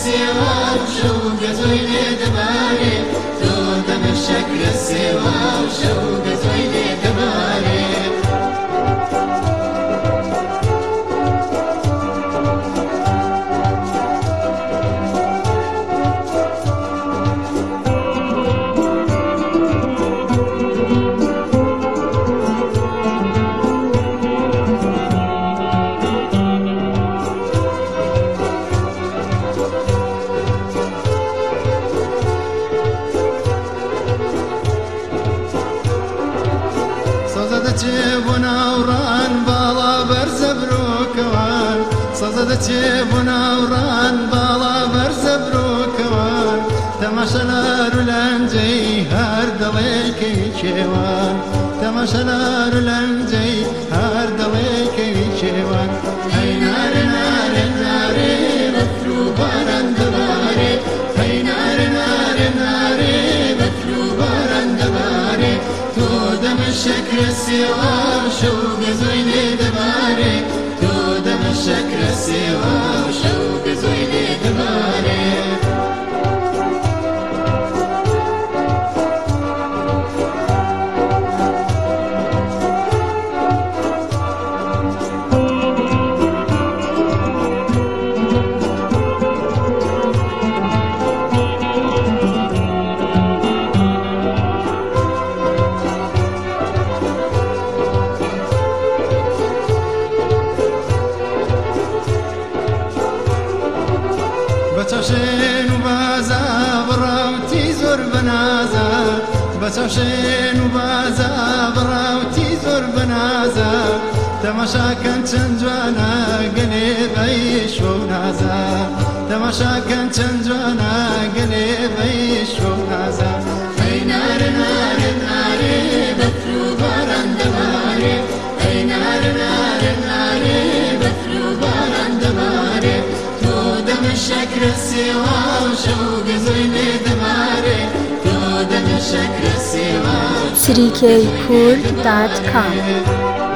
السوا وشوق زويل دباري تو دم الشكل السوا وشوق زويل دباري ونوران بالا برزبروكوان صددتي ونوران بالا برزبروكوان تماشلار لنجي هر دليكي كيوان تماشلار لنجي هر دليكي كيوان هاي نار نار نار بفلو باران دباري هاي نار نار نار بفلو باران دباري تو دم الشكل السوا وشوق زويل دباري تو دم الشكل السوا وشوق زويل دباري بتوشين وبازا براوتي زور بنازا بتوشين وبازا براوتي زور بنازا تماشا كان تنجوانا قليب عيش ونازا تماشا كان تنجوانا قليب عيش ونازا هاي نار نار نار بفلو باران دباري هاي نار نار نار بفلو باران دباري الشكل السوا وشوق زويل دباري تو دم الشكل السوا CDKKurd.com